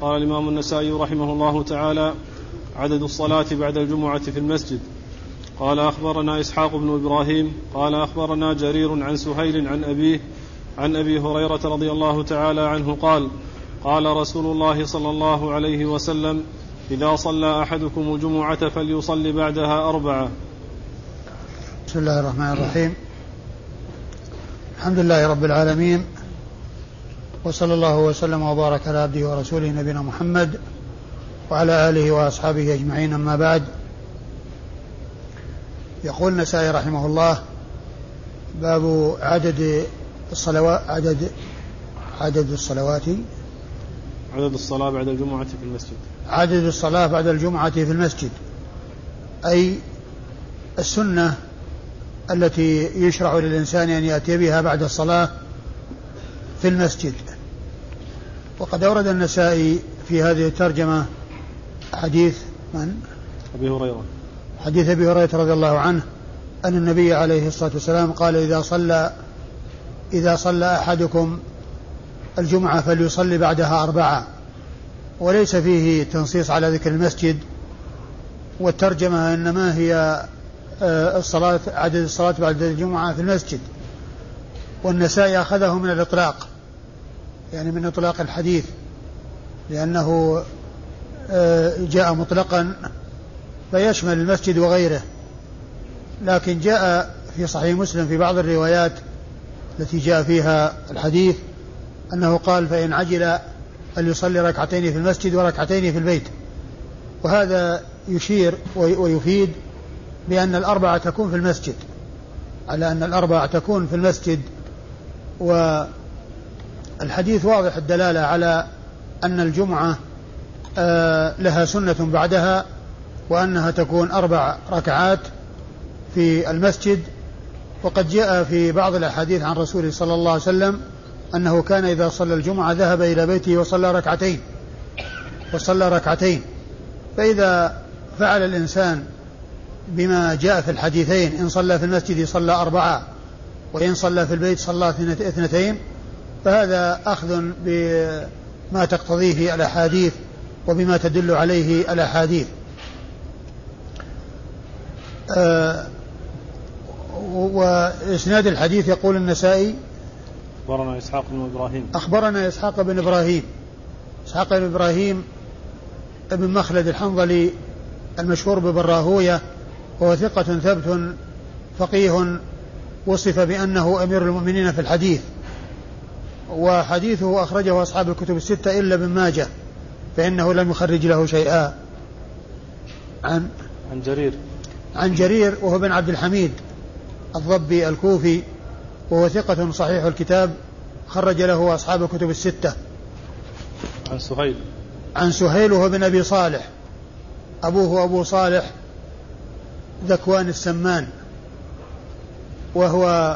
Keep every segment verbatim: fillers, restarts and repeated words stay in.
قال الإمام النسائي رحمه الله تعالى: عدد الصلاة بعد الجمعة في المسجد. قال أخبرنا إسحاق بن إبراهيم قال أخبرنا جرير عن سهيل عن أبيه عن أبي هريرة رضي الله تعالى عنه قال: قال رسول الله صلى الله عليه وسلم: إذا صلى أحدكم الجمعة فليصلي بعدها أربعة. بسم الله الرحمن الرحيم. الحمد لله رب العالمين، وصلى الله وسلم وبارك على عبده ورسوله نبينا محمد وعلى آله وأصحابه أجمعين، أما بعد. يقول النسائي رحمه الله: باب عدد الصلوات عدد عدد الصلوات عدد الصلاة بعد الجمعة في المسجد. عدد الصلاة بعد الجمعة في المسجد، أي السنة التي يشرع للإنسان أن يأتي بها بعد الصلاة في المسجد. وقد أورد النسائي في هذه الترجمة حديث من؟ أبي هريرة حديث أبي هريرة رضي الله عنه أن النبي عليه الصلاة والسلام قال: إذا صلى إذا صلى أحدكم الجمعة فليصلي بعدها أربعة. وليس فيه تنصيص على ذكر المسجد، والترجمة إنما هي الصلاة عدد الصلاة بعد الجمعة في المسجد. والنسائي أخذه من الإطلاق، يعني من إطلاق الحديث، لأنه جاء مطلقا فيشمل المسجد وغيره. لكن جاء في صحيح مسلم في بعض الروايات التي جاء فيها الحديث أنه قال: فإن عجل فليصلي ركعتين في المسجد وركعتين في البيت. وهذا يشير ويفيد بأن الأربعة تكون في المسجد، على أن الأربعة تكون في المسجد. والحديث واضح الدلالة على أن الجمعة لها سنة بعدها، وأنها تكون أربع ركعات في المسجد. وقد جاء في بعض الأحاديث عن رسول صلى الله عليه وسلم أنه كان إذا صلى الجمعة ذهب إلى بيته وصلى ركعتين وصلى ركعتين فإذا فعل الإنسان بما جاء في الحديثين، إن صلى في المسجد صلى أربعة، وإن صلى في البيت صلى اثنتين، فهذا أخذ بما تقتضيه الأحاديث وبما تدل عليه الأحاديث. أه وإسناد الحديث يقول النسائي: أخبرنا إسحاق بن إبراهيم أخبرنا إسحاق بن إبراهيم إسحاق بن إبراهيم ابن مخلد الحنظلي المشهور ببراهوية، وهو ثقة ثبت فقيه، وصف بأنه أمير المؤمنين في الحديث، وحديثه أخرجه أصحاب الكتب الستة إلا ابن ماجه، فإنه لم يخرج له شيئا. عن عن جرير عن جرير وهو بن عبد الحميد الضبي الكوفي، وهو ثقة صحيح الكتاب، خرج له أصحاب الكتب الستة. عن سهيل عن سهيل وهو بن أبي صالح، أبوه أبو صالح ذكوان السمان، وهو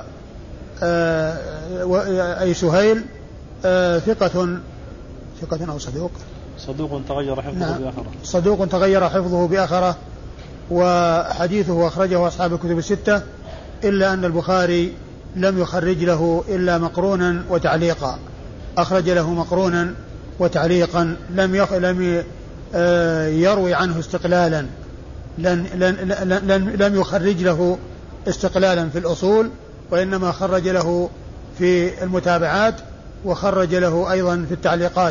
آه أي سهيل آه ثقة ثقة أو صدوق صدوق تغير حفظه نعم بآخرة صدوق تغير حفظه بآخرة. وحديثه أخرجه أصحاب الكتب الستة، إلا أن البخاري لم يخرج له إلا مقرونا وتعليقا، أخرج له مقرونا وتعليقا، لم يخ... لم يروي عنه استقلالا، لن... لن... لن... لم يخرج له استقلالا في الأصول، وإنما خرج له في المتابعات، وخرج له أيضا في التعليقات.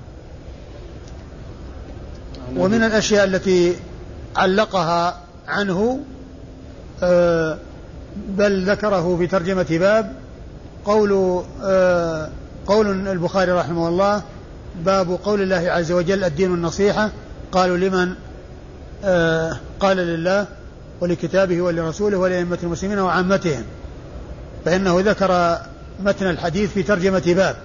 ومن الأشياء التي علقها عنه آه بل ذكره في ترجمة باب قول آه قول البخاري رحمه الله: باب قول الله عز وجل: الدين النصيحة. قالوا: لمن؟ آه قال: لله ولكتابه ولرسوله ولأئمة المسلمين وعامتهم. فإنه ذكر متن الحديث في ترجمة باب،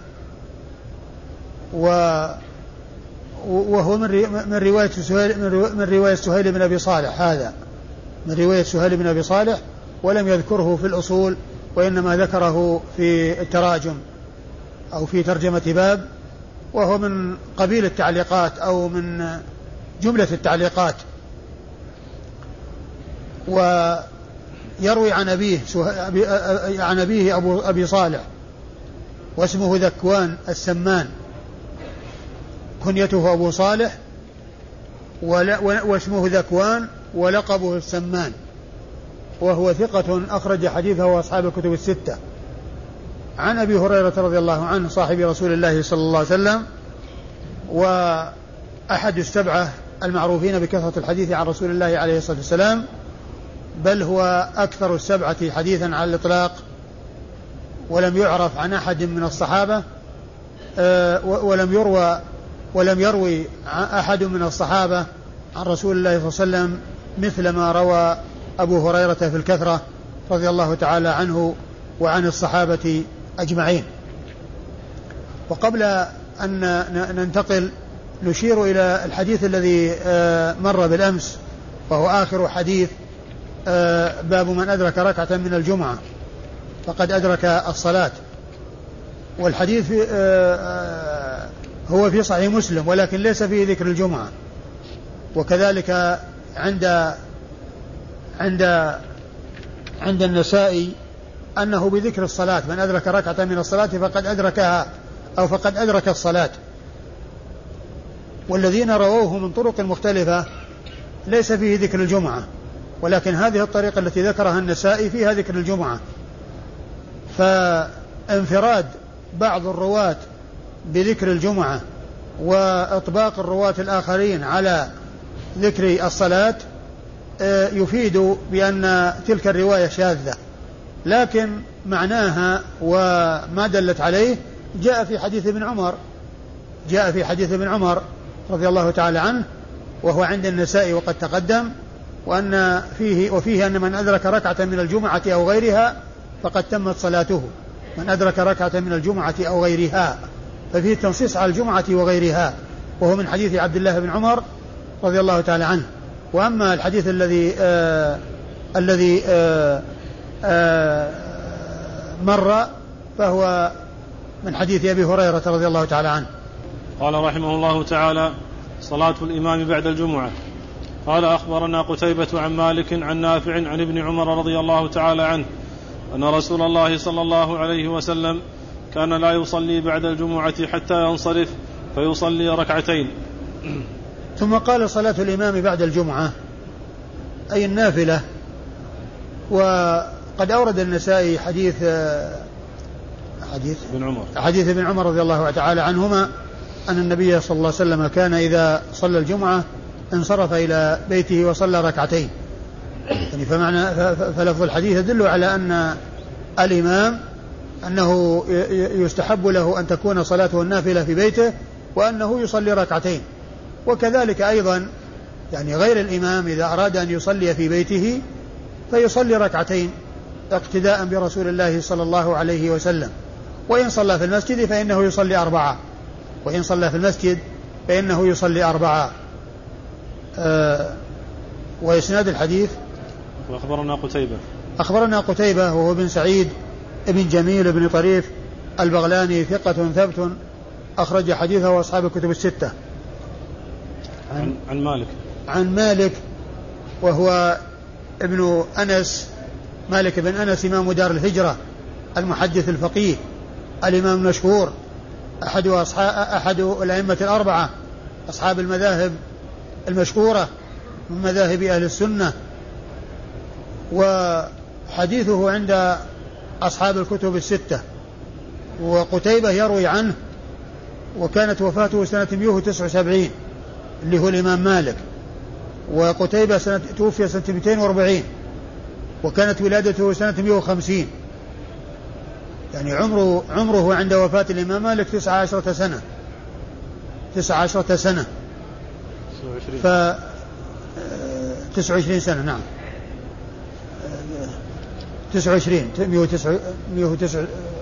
وهو من رواية سهيل من رواية سهيل بن أبي صالح، هذا من رواية سهيل بن أبي صالح، ولم يذكره في الأصول، وإنما ذكره في التراجم أو في ترجمة باب، وهو من قبيل التعليقات أو من جملة التعليقات. ويروي عن أبيه عن أبيه أبو أبي صالح، واسمه ذكوان السمان، كنيته أبو صالح واسمه ذكوان ولقبه السمان، وهو ثقة أخرج حديثه أصحاب الكتب الستة. عن أبي هريرة رضي الله عنه صاحب رسول الله صلى الله عليه وسلم، وأحد السبعة المعروفين بكثرة الحديث عن رسول الله عليه الصلاة والسلام، بل هو أكثر السبعة حديثا على الإطلاق، ولم يعرف عن أحد من الصحابة ولم يروى ولم يروي أحد من الصحابة عن رسول الله صلى الله عليه وسلم مثل ما روى أبو هريرة في الكثرة رضي الله تعالى عنه وعن الصحابة أجمعين. وقبل أن ننتقل نشير إلى الحديث الذي مر بالأمس، وهو آخر حديث باب من أدرك ركعة من الجمعة فقد أدرك الصلاة. والحديث في هو في صحيح مسلم ولكن ليس فيه ذكر الجمعة، وكذلك عند عند عند النسائي أنه بذكر الصلاة، من أدرك ركعة من الصلاة فقد أدركها أو فقد أدرك الصلاة. والذين رووه من طرق مختلفة ليس فيه ذكر الجمعة، ولكن هذه الطريقة التي ذكرها النسائي فيها ذكر الجمعة. فانفراد بعض الرواة بذكر الجمعة وإطباق الرواة الآخرين على ذكر الصلاة يفيد بأن تلك الرواية شاذة، لكن معناها وما دلت عليه جاء في حديث ابن عمر جاء في حديث ابن عمر رضي الله تعالى عنه، وهو عند النسائي وقد تقدم، وأن فيه وفيه أن من أدرك ركعة من الجمعة أو غيرها فقد تمت صلاته. من أدرك ركعة من الجمعة أو غيرها، ففيه التنصيص على الجمعة وغيرها، وهو من حديث عبد الله بن عمر رضي الله تعالى عنه. وأما الحديث الذي آه الذي آه آه مر فهو من حديث أبي هريرة رضي الله تعالى عنه. قال رحمه الله تعالى: صلاة الإمام بعد الجمعة. قال: أخبرنا قتيبة عن مالك عن نافع عن ابن عمر رضي الله تعالى عنه أن رسول الله صلى الله عليه وسلم كان لا يصلي بعد الجمعة حتى ينصرف فيصلي ركعتين. ثم قال: صلاة الإمام بعد الجمعة أي النافلة. وقد أورد النسائي حديث حديث ابن عمر حديث ابن عمر رضي الله تعالى عنهما أن النبي صلى الله عليه وسلم كان إذا صلى الجمعة انصرف إلى بيته وصلى ركعتين. يعني فمعنى فلفظ الحديث يدل على أن الإمام أنه يستحب له أن تكون صلاته النافلة في بيته، وأنه يصلي ركعتين. وكذلك أيضا يعني غير الإمام إذا أراد أن يصلي في بيته فيصلي ركعتين اقتداء برسول الله صلى الله عليه وسلم. وإن صلى في المسجد فإنه يصلي أربعة وإن صلى في المسجد فإنه يصلي أربعة. أه وإسناد الحديث: وأخبرنا قتيبة أخبرنا قتيبة وهو بن سعيد ابن جميل بن طريف البغلاني ثقة ثبت أخرج حديثه أصحاب الكتب الستة. عن, عن مالك عن مالك وهو ابن أنس، مالك بن أنس إمام دار الهجرة المحدث الفقيه الإمام المشهور، أحد أصحاب أحد الأئمة الأربعة أصحاب المذاهب المشهورة من مذاهب أهل السنة، وحديثه عند أصحاب الكتب الستة. وقتيبة يروي عنه، وكانت وفاته سنة مئة وتسعة وسبعين اللي هو الإمام مالك، وقتيبة سنة توفي سنة مئتين وأربعين، وكانت ولادته سنة مئة وخمسين، يعني عمره عمره عند وفاة الإمام مالك تسعة عشرة سنة تسعة عشرة سنة ف تسعة وعشرين سنة نعم تسعة وعشرين مئة وتسعة مئة وتسعة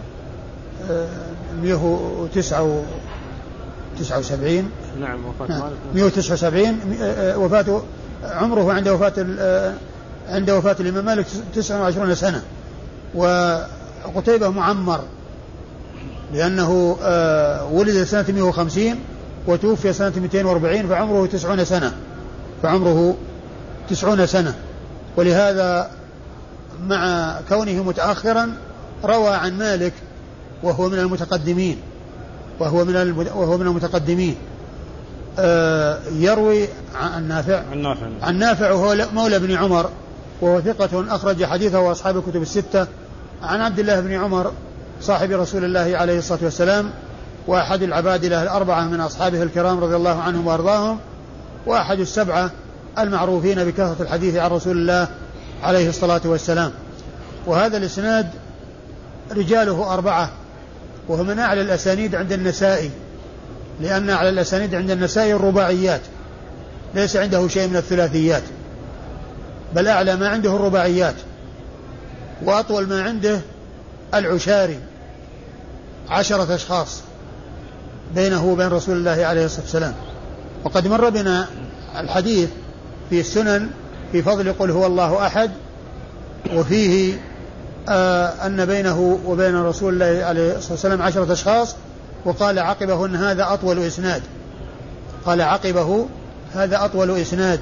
مئة وتسعة تسعة وسبعين نعم وفاة مالك مئة وتسعة وسبعين وفاته عمره عند وفاة عند وفاة الإمام مالك تسعة وعشرين سنة. وقتيبة معمر لأنه ولد سنة مئة وخمسين وتوفي سنة مئتين وأربعين، فعمره تسعون سنة فعمره تسعون سنة ولهذا مع كونه متأخرا روى عن مالك وهو من المتقدمين وهو من وهو من المتقدمين يروي عن نافع عن نافع عن نافع وهو مولى بن عمر وهو ثقة أخرج حديثه وأصحاب الكتب الستة. عن عبد الله بن عمر صاحب رسول الله عليه الصلاة والسلام وأحد العبادلة الأربعة من أصحابه الكرام رضي الله عنهم وأرضاهم، وأحد السبعة المعروفين بكثرة الحديث عن رسول الله عليه الصلاة والسلام. وهذا الإسناد رجاله أربعة، وهو من أعلى الأسانيد عند النسائي، لأن أعلى الأسانيد عند النسائي الرباعيات، ليس عنده شيء من الثلاثيات، بل أعلى ما عنده الرباعيات، وأطول ما عنده العشاري، عشرة أشخاص بينه وبين رسول الله عليه الصلاة والسلام. وقد مر بنا الحديث في السنن في فضل قل هو الله أحد، وفيه آه أن بينه وبين رسول الله عليه الصلاة والسلام عشرة أشخاص، وقال عقبه أن هذا أطول إسناد، قال عقبه هذا أطول إسناد.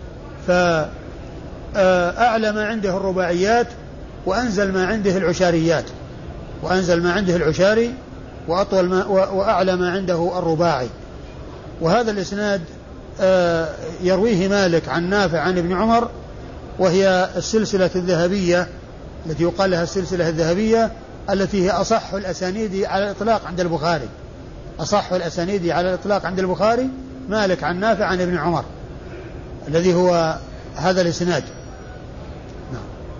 فأعلى ما عنده الرباعيات، وأنزل ما عنده العشاريات، وأنزل ما عنده العشاري، وأطول ما وأعلى ما عنده الرباعي. وهذا الإسناد يرويه مالك عن نافع عن ابن عمر، وهي السلسلة الذهبية التي يقال لها السلسلة الذهبية، التي هي أصح الأسانيد على الإطلاق عند البخاري، أصح الأسانيد على الإطلاق عند البخاري، مالك عن نافع عن ابن عمر، الذي هو هذا الإسناد. نعم.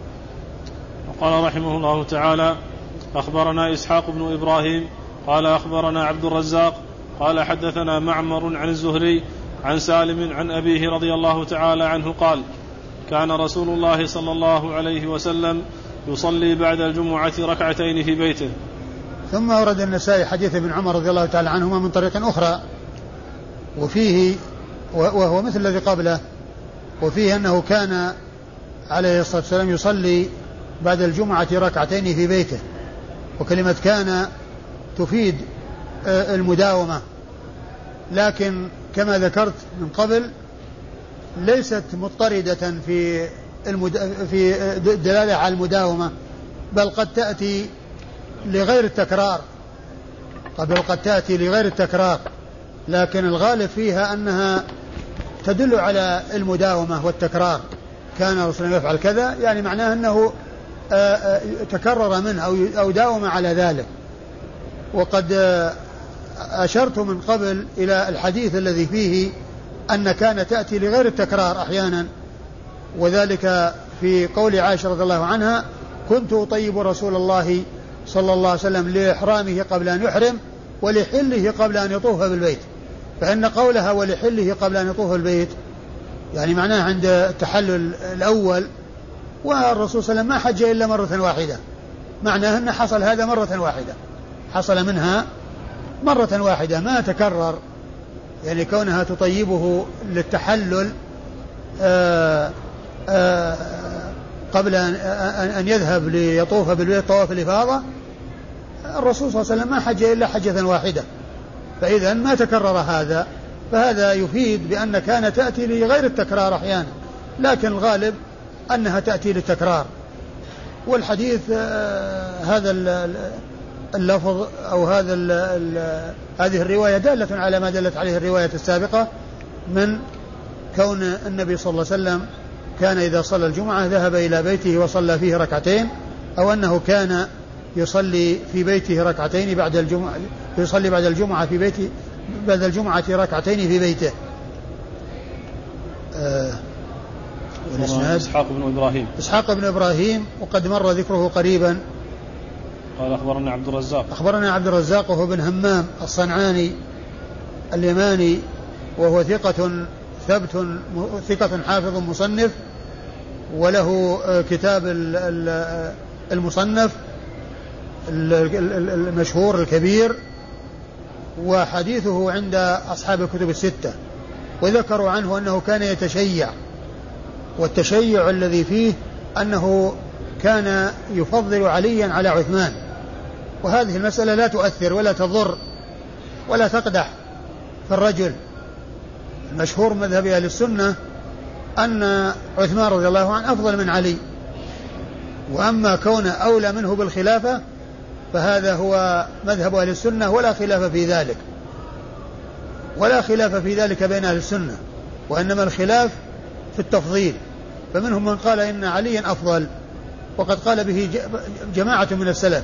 وقال رحمه الله تعالى: أخبرنا إسحاق بن إبراهيم قال أخبرنا عبد الرزاق قال حدثنا معمر عن الزهري عن سالم عن أبيه رضي الله تعالى عنه قال: كان رسول الله صلى الله عليه وسلم يصلي بعد الجمعة ركعتين في بيته. ثم ورد النسائي حديث ابن عمر رضي الله تعالى عنهما من طريق أخرى، وفيه وهو مثل الذي قبله، وفيه أنه كان عليه الصلاة والسلام يصلي بعد الجمعة ركعتين في بيته. وكلمة كان تفيد المداومة، لكن كما ذكرت من قبل ليست مضطردة في المد... في دلالة على المداومة، بل قد تأتي لغير التكرار، بل قد تأتي لغير التكرار، لكن الغالب فيها أنها تدل على المداومة والتكرار. كان رسول الله يفعل كذا، يعني معناه أنه تكرر منه أو داوم على ذلك. وقد أشرت من قبل إلى الحديث الذي فيه أن كان تأتي لغير التكرار أحيانا، وذلك في قول عائشة رضي الله عنها: كنت أطيب رسول الله صلى الله عليه وسلم لإحرامه قبل أن يحرم ولحله قبل أن يطوف بالبيت. فإن قولها ولحله قبل أن يطوف بالبيت يعني معناه عند التحلل الأول، والرسول صلى الله عليه وسلم ما حج إلا مرة واحدة، معناه أن حصل هذا مرة واحدة، حصل منها مرة واحدة ما تكرر، يعني كونها تطيبه للتحلل آآ آآ قبل أن يذهب ليطوف بالبيت طواف الإفاضة. الرسول صلى الله عليه وسلم ما حج إلا حجة واحدة، فإذا ما تكرر هذا، فهذا يفيد بأن كان تأتي لغير التكرار أحيانا، لكن الغالب أنها تأتي للتكرار. والحديث هذا اللفظ أو هذا ال ال هذه الرواية دالة على ما دلت عليه الرواية السابقة من كون النبي صلى الله عليه وسلم كان إذا صلى الجمعة ذهب إلى بيته وصلى فيه ركعتين، أو أنه كان يصلي في بيته ركعتين بعد الجمعة، يصلي بعد الجمعة في بيته بعد الجمعة ركعتين في بيته. آه إسحاق بن إبراهيم إسحاق بن إبراهيم وقد مر ذكره قريبا. قال أخبرنا عبد الرزاق أخبرنا عبد الرزاق وهو بن همام الصنعاني اليماني، وهو ثقة ثبت ثقة حافظ مصنف، وله كتاب المصنف المشهور الكبير، وحديثه عند أصحاب الكتب الستة. وذكروا عنه أنه كان يتشيع، والتشيع الذي فيه أنه كان يفضل عليا على عثمان، وهذه المسألة لا تؤثر ولا تضر ولا تقدح في الرجل. المشهور مذهب أهل السنة أن عثمان رضي الله عنه أفضل من علي، وأما كون أولى منه بالخلافة فهذا هو مذهب أهل السنة ولا خلاف في ذلك. ولا خلاف في ذلك بين أهل السنة، وإنما الخلاف في التفضيل. فمنهم من قال إن عليا أفضل، وقد قال به جماعة من السلف،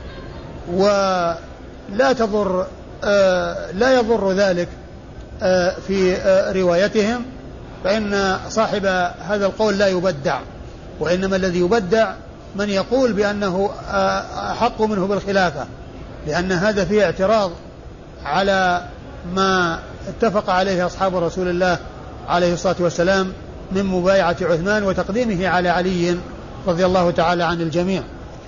ولا تضر آه لا يضر ذلك آه في آه روايتهم، فإن صاحب هذا القول لا يبدع، وإنما الذي يبدع من يقول بأنه أحق منه بالخلافة، لأن هذا فيه اعتراض على ما اتفق عليه أصحاب رسول الله عليه الصلاة والسلام من مبايعة عثمان وتقديمه على علي رضي الله تعالى عن الجميع.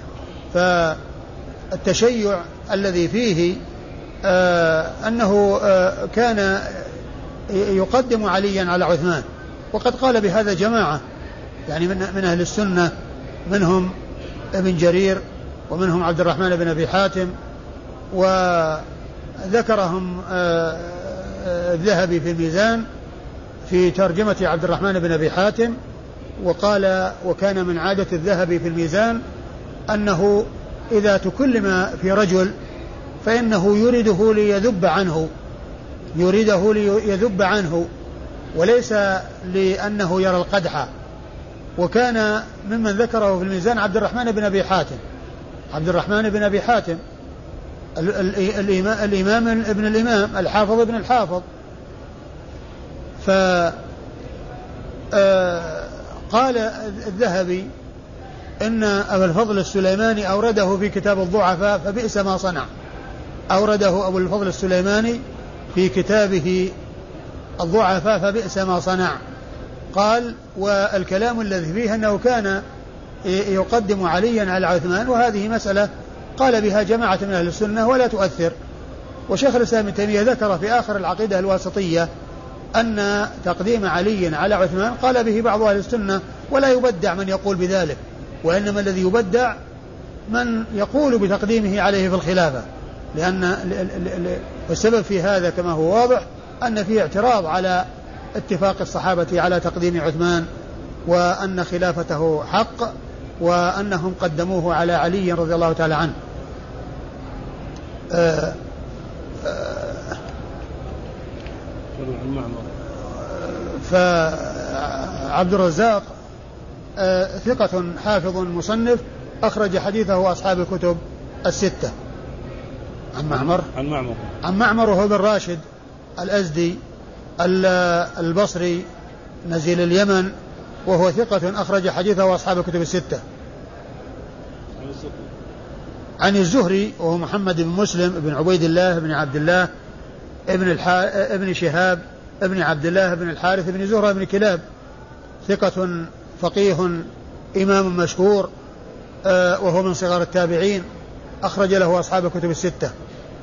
فالتشيع الذي فيه آه أنه آه كان يقدم عليا على عثمان، وقد قال بهذا جماعة يعني من, من أهل السنة، منهم ابن جرير ومنهم عبد الرحمن بن أبي حاتم، وذكرهم الذهبي في الميزان في ترجمة عبد الرحمن بن أبي حاتم، وقال وكان من عادة الذهبي في الميزان أنه إذا تكلم في رجل فإنه يريده ليذب عنه يريده ليذب عنه وليس لأنه يرى القدح. وكان ممن ذكره في الميزان عبد الرحمن بن أبي حاتم عبد الرحمن بن أبي حاتم الإمام ابن الإمام الحافظ ابن الحافظ. فقال الذهبي إن أبا الفضل السليماني أورده في كتاب الضعفاء فبئس ما صنع. أورده أبو الفضل السليماني في كتابه الضعفاء فبئس ما صنع. قال والكلام الذي فيه أنه كان يقدم عليا على عثمان، وهذه مسألة قال بها جماعة من أهل السنة ولا تؤثر. وشيخ الإسلام ابن تيمية ذكر في آخر العقيدة الواسطية أن تقديم علي على عثمان قال به بعض أهل السنة ولا يبدع من يقول بذلك، وإنما الذي يبدع من يقول بتقديمه عليه في الخلافة، لأن السبب في هذا كما هو واضح أن فيه اعتراض على اتفاق الصحابة على تقديم عثمان، وأن خلافته حق، وأنهم قدموه على علي رضي الله تعالى عنه. آآ آآ فعبد الرزاق ثقة حافظ مصنف أخرج حديثه أصحاب الكتب الستة. عن معمر عن معمر عن معمر وهو بن راشد الأزدي البصري نزيل اليمن، وهو ثقة أخرج حديثه أصحاب الكتب الستة. عن الزهري وهو محمد بن مسلم بن عبيد الله بن عبد الله ابن الح... ابن شهاب ابن عبد الله بن الحارث بن زهرة بن كلاب، ثقة فقيه إمام مشهور، آه وهو من صغار التابعين، أخرج له أصحاب الكتب الستة.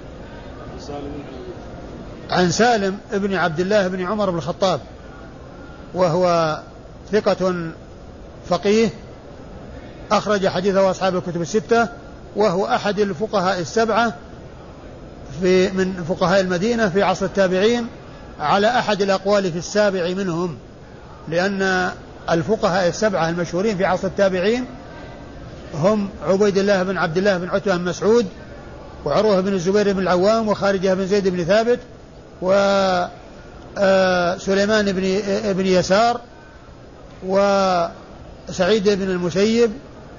عن سالم ابن عبد الله بن عمر بن الخطاب، وهو ثقة فقيه أخرج حديثه أصحاب الكتب الستة، وهو أحد الفقهاء السبعة في من فقهاء المدينة في عصر التابعين، على أحد الأقوال في السابع منهم، لأن الفقهاء السبعة المشهورين في عصر التابعين هم عبيد الله بن عبد الله بن عتبة بن مسعود، وعروة بن الزبير بن العوام، وخارجة بن زيد بن ثابت، وسليمان بن بن يسار، وسعيد بن المسيب،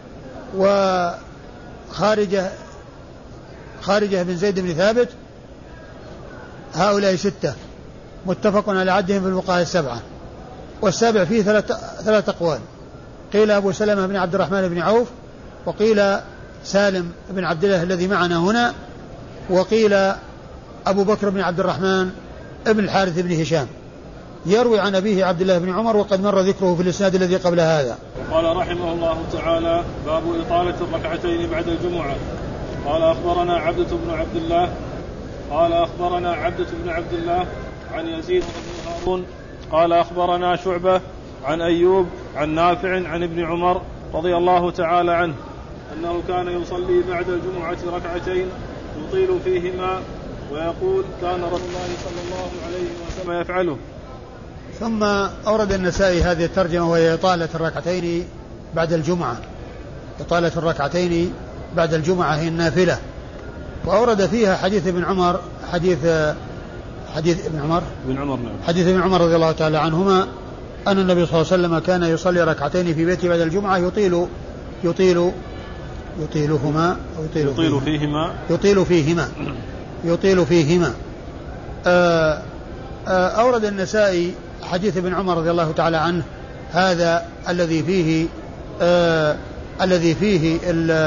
وخارجة خارجة بن زيد بن ثابت. هؤلاء ستة متفق على عدهم في الفقهاء السبعة. والسابع فيه ثلاث ثلاث أقوال، قيل أبو سلمة بن عبد الرحمن بن عوف، وقيل سالم بن عبد الله الذي معنا هنا، وقيل أبو بكر بن عبد الرحمن ابن الحارث بن هشام، يروي عن أبيه عبد الله بن عمر، وقد مر ذكره في الإسناد الذي قبل هذا. قال رحمه الله تعالى: باب إطالة الركعتين بعد الجمعة. قال أخبرنا عبدة بن عبد الله قال أخبرنا عبدة بن عبد الله عن يزيد بن هارون قال أخبرنا شعبة عن أيوب عن نافع عن ابن عمر رضي الله تعالى عنه أنه كان يصلي بعد الجمعة ركعتين يطيل فيهما، ويقول: كان رسول الله صلى الله عليه وسلم يفعله. ثم أورد النسائي هذه الترجمة، وهي إطالة الركعتين بعد الجمعة. إطالة الركعتين بعد الجمعة هي النافلة، وأورد فيها حديث ابن عمر، حديث حديث ابن عمر ابن عمر نعم. حديث ابن عمر رضي الله تعالى عنهما أن النبي صلى الله عليه وسلم كان يصلي ركعتين في بيته بعد الجمعة يطيل يطيل يطيلهما أو يطيل, يطيل فيهما يطيل فيهما يطيل فيهما آآ آآ أورد النسائي حديث ابن عمر رضي الله تعالى عنه هذا الذي فيه الذي فيه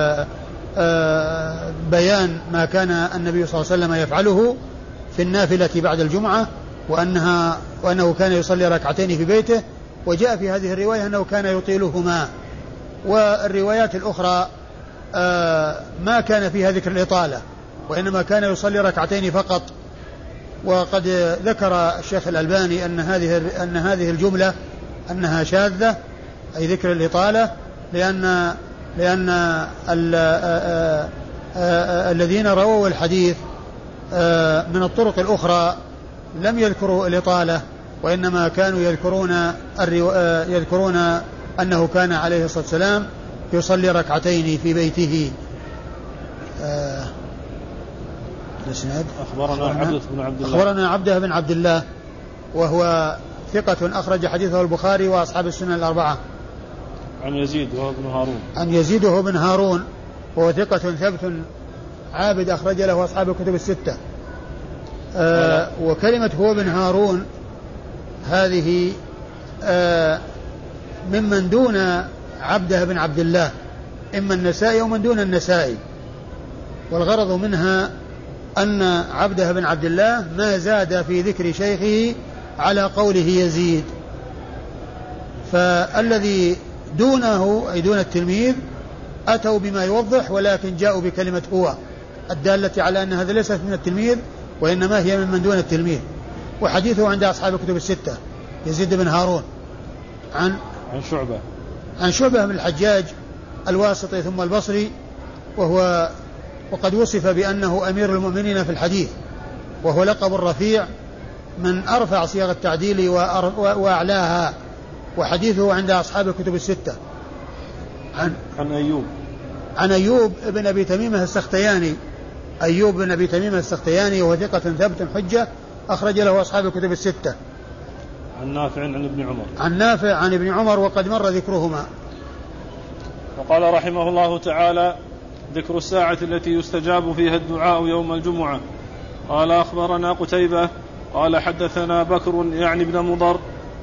بيان ما كان النبي صلى الله عليه وسلم يفعله في النافلة بعد الجمعة وأنها وأنه كان يصلي ركعتين في بيته، وجاء في هذه الرواية أنه كان يطيلهما. والروايات الأخرى ما كان فيها ذكر الإطالة وإنما كان يصلي ركعتين فقط. وقد ذكر الشيخ الألباني أن هذه أن هذه الجملة أنها شاذة أي ذكر الإطالة، لأن لأن ال ال الذين رووا الحديث من الطرق الأخرى لم يذكروا الإطالة، وإنما كانوا يذكرون يذكرون أنه كان عليه الصلاة والسلام يصلي ركعتين في بيته. أخبرنا عبده بن عبد الله أخبرنا عبده بن عبد الله وهو ثقة أخرج حديثه البخاري وأصحاب السنن الأربعة. عن يزيد وهو بن هارون عن يزيد وهو بن هارون وهو ثقة ثبت عابد أخرج له أصحاب الكتب الستة. آه وكلمة هو بن هارون هذه آه ممن دون عبده بن عبد الله، إما النسائي ومن دون النسائي، والغرض منها أن عبده بن عبد الله ما زاد في ذكر شيخه على قوله يزيد، فالذي دونه أي دون التلميذ أتوا بما يوضح ولكن جاءوا بكلمة هو الدالة على أن هذا ليست من التلميذ وإنما هي من دون التلميذ. وحديثه عند أصحاب الكتب الستة يزيد بن هارون عن عن شعبة عن شعبة من الحجاج الواسطي ثم البصري، وهو وقد وصف بأنه أمير المؤمنين في الحديث، وهو لقب الرفيع من أرفع صيغ التعديل وأعلاها، وحديثه عند أصحاب الكتب الستة. عن عن أيوب عن أيوب بن أبي تميمة السختياني أيوب بن أبي تميمة السختياني وهو ثقة ثبت حجة أخرج له أصحاب الكتب الستة. عن نافع عن ابن عمر عن نافع عن ابن عمر وقد مر ذكرهما. وقال رحمه الله تعالى: ذكر الساعة التي يستجاب فيها الدعاء يوم الجمعة. قال أخبرنا قتيبة قال حدثنا بكر يعني ابن مضر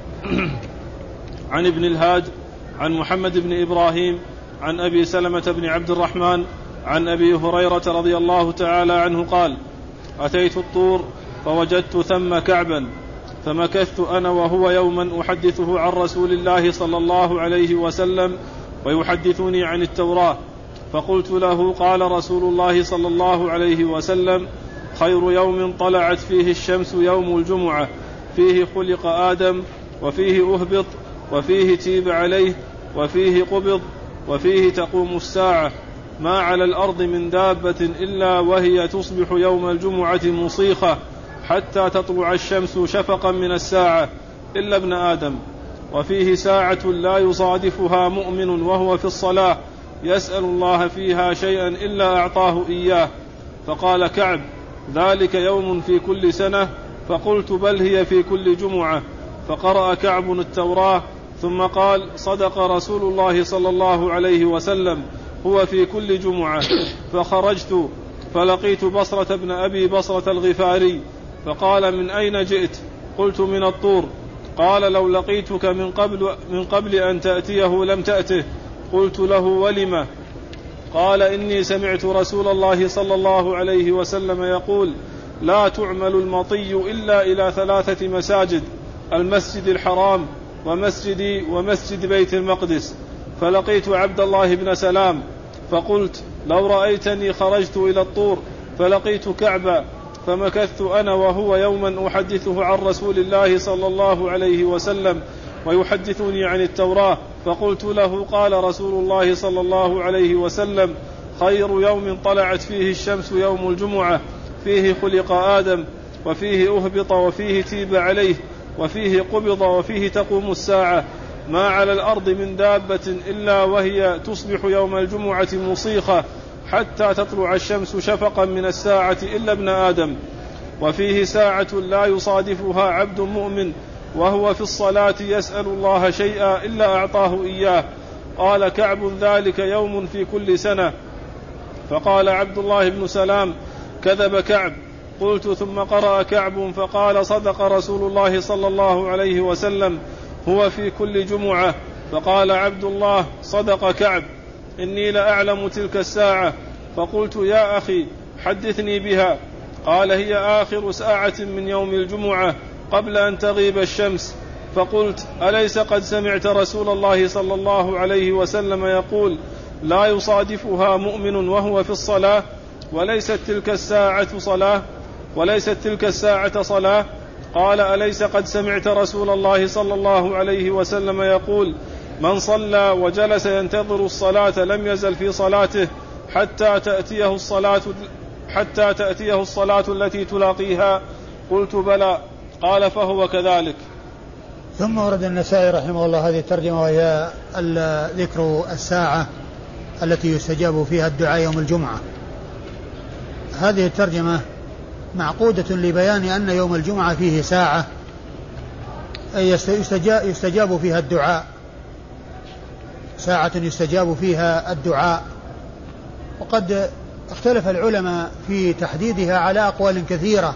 عن ابن الهاد عن محمد بن إبراهيم عن أبي سلمة بن عبد الرحمن عن أبي هريرة رضي الله تعالى عنه قال: أتيت الطور فوجدت ثم كعبا فمكثت أنا وهو يوما أحدثه عن رسول الله صلى الله عليه وسلم ويحدثني عن التوراة، فقلت له: قال رسول الله صلى الله عليه وسلم: خير يوم طلعت فيه الشمس يوم الجمعة، فيه خلق آدم، وفيه أهبط، وفيه تيب عليه، وفيه قبض، وفيه تقوم الساعة، ما على الأرض من دابة إلا وهي تصبح يوم الجمعة مصيخة حتى تطلع الشمس شفقا من الساعة إلا ابن آدم، وفيه ساعة لا يصادفها مؤمن وهو في الصلاة يسأل الله فيها شيئا إلا أعطاه إياه. فقال كعب: ذلك يوم في كل سنة؟ فقلت: بل هي في كل جمعة. فقرأ كعب التوراة ثم قال: صدق رسول الله صلى الله عليه وسلم، هو في كل جمعة. فخرجت فلقيت بصرة بن أبي بصرة الغفاري فقال: من أين جئت؟ قلت: من الطور. قال: لو لقيتك من قبل, من قبل أن تأتيه لم تأته. قلت له: ولم؟ قال: إني سمعت رسول الله صلى الله عليه وسلم يقول: لا تعمل المطي إلا إلى ثلاثة مساجد، المسجد الحرام ومسجدي ومسجد بيت المقدس. فلقيت عبد الله بن سلام فقلت: لو رأيتني خرجت إلى الطور فلقيت كعبا، فمكثت أنا وهو يوما أحدثه عن رسول الله صلى الله عليه وسلم ويحدثني عن التوراة، فقلت له: قال رسول الله صلى الله عليه وسلم: خير يوم طلعت فيه الشمس يوم الجمعة، فيه خلق آدم، وفيه أهبط، وفيه تيب عليه، وفيه قبض، وفيه تقوم الساعة، ما على الأرض من دابة إلا وهي تصبح يوم الجمعة مصيخة حتى تطلع الشمس شفقا من الساعة إلا ابن آدم. وفيه ساعة لا يصادفها عبد مؤمن وهو في الصلاة يسأل الله شيئا إلا أعطاه إياه. قال كعب ذلك يوم في كل سنة. فقال عبد الله بن سلام كذب كعب. قلت ثم قرأ كعب فقال صدق رسول الله صلى الله عليه وسلم هو في كل جمعة. فقال عبد الله صدق كعب إني لأعلم تلك الساعة. فقلت يا أخي حدثني بها. قال هي آخر ساعة من يوم الجمعة قبل أن تغيب الشمس. فقلت أليس قد سمعت رسول الله صلى الله عليه وسلم يقول لا يصادفها مؤمن وهو في الصلاة وليست تلك الساعة صلاة وليست تلك الساعة صلاة؟ قال أليس قد سمعت رسول الله صلى الله عليه وسلم يقول من صلى وجلس ينتظر الصلاة لم يزل في صلاته حتى تأتيه الصلاة حتى تأتيه الصلاة التي تلاقيها؟ قلت بلى. قال فهو كذلك. ثم ورد النسائي رحمه الله هذه الترجمة وهي ذكر الساعة التي يستجاب فيها الدعاء يوم الجمعة. هذه الترجمة معقودة لبيان أن يوم الجمعة فيه ساعة يستجاب فيها الدعاء، ساعة يستجاب فيها الدعاء. وقد اختلف العلماء في تحديدها على أقوال كثيرة.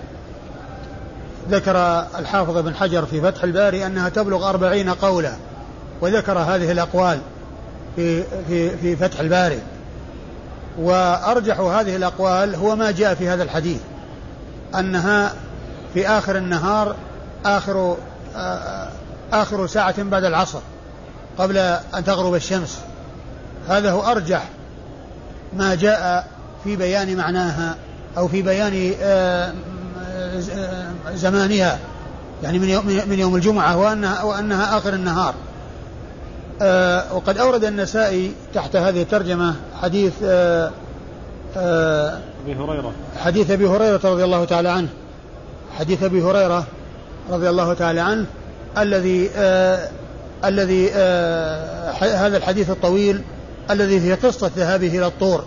ذكر الحافظ بن حجر في فتح الباري أنها تبلغ أربعين قولا، وذكر هذه الأقوال في, في, في فتح الباري. وأرجح هذه الأقوال هو ما جاء في هذا الحديث أنها في آخر النهار آخر, آخر ساعة بعد العصر قبل أن تغرب الشمس. هذا هو أرجح ما جاء في بيان معناها أو في بيان زمانها، يعني من يوم, من يوم الجمعة وأنها, وأنها آخر النهار. وقد أورد النسائي تحت هذه الترجمة حديث أبي هريرة حديث أبي هريرة رضي الله تعالى عنه حديث أبي هريرة رضي الله تعالى عنه الذي آه الذي آه هذا الحديث الطويل الذي في قصة ذهابه إلى الطور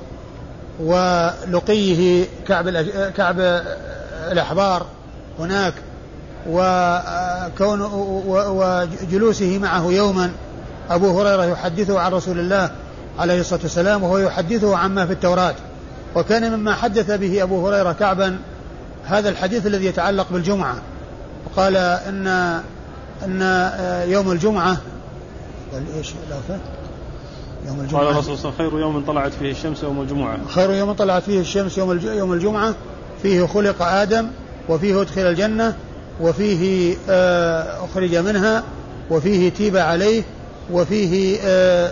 ولقيه كعب كعب الأحبار هناك وكون وجلوسه معه يوما. أبو هريرة يحدثه عن رسول الله عليه الصلاة والسلام وهو يحدثه عما في التوراة. وكان مما حدث به أبو هريرة كعبا هذا الحديث الذي يتعلق بالجمعة. وقال إن إن يوم الجمعة إيش يوم الجمعة قال الرسول صلى الله عليه وسلم خير يوم طلعت فيه الشمس يوم الجمعة خير يوم طلعت فيه الشمس يوم يوم الجمعة فيه خلق آدم وفيه أدخل الجنة وفيه أخرج منها وفيه تيب عليه وفيه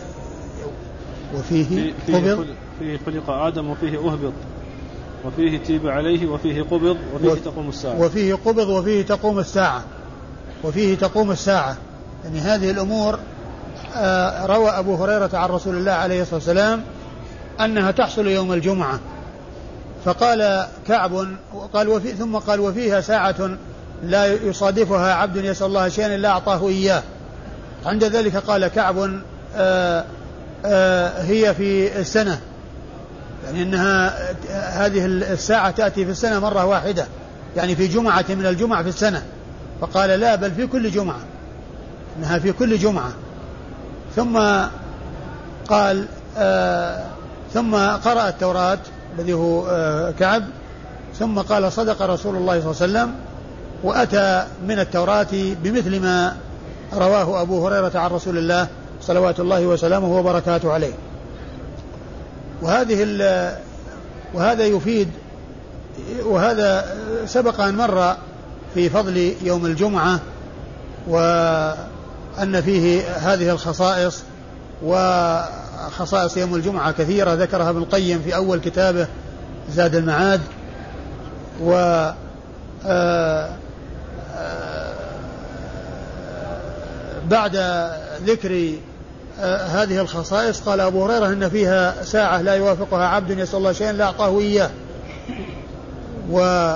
وفيه قبض فيه خلق آدم وفيه أهبط وفيه تيب عليه وفيه قبض وفيه وف تقوم الساعة وفيه قبض وفيه تقوم الساعة وفيه تقوم الساعة يعني هذه الأمور آه روى أبو هريرة عن رسول الله عليه الصلاة والسلام أنها تحصل يوم الجمعة. فقال كعب قال وفي ثم قال وفيها ساعة لا يصادفها عبد يسأل الله شيئا إلا أعطاه إياه. عند ذلك قال كعب آه آه هي في السنة، يعني أنها هذه الساعة تأتي في السنة مرة واحدة، يعني في جمعة من الجمعة في السنة. فقال لا بل في كل جمعة، أنها في كل جمعة. ثم قال آه ثم قرأ التوراة الذي هو آه كعب، ثم قال صدق رسول الله صلى الله عليه وسلم، وأتى من التوراة بمثل ما رواه أبو هريرة عن رسول الله صلوات الله وسلامه وبركاته عليه. وهذه وهذا يفيد وهذا سبق أن مر في فضل يوم الجمعة وأن فيه هذه الخصائص. وخصائص يوم الجمعة كثيرة ذكرها ابن القيم في أول كتابه زاد المعاد. و بعد ذكر هذه الخصائص قال أبو هريرة إن فيها ساعة لا يوافقها عبد يسأل الله شيئا لا أعطاه إياه. و